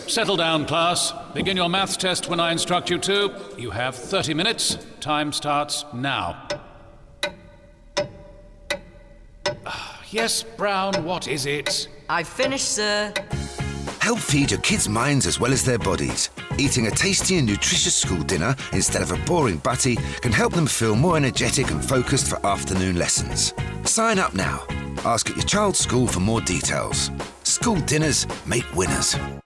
Settle down, class. Begin your maths test when I instruct you to. You have 30 minutes. Time starts now. Yes, Brown, what is it? I've finished, sir. Help feed your kids' minds as well as their bodies. Eating a tasty and nutritious school dinner instead of a boring butty can help them feel more energetic and focused for afternoon lessons. Sign up now. Ask at your child's school for more details. School dinners make winners.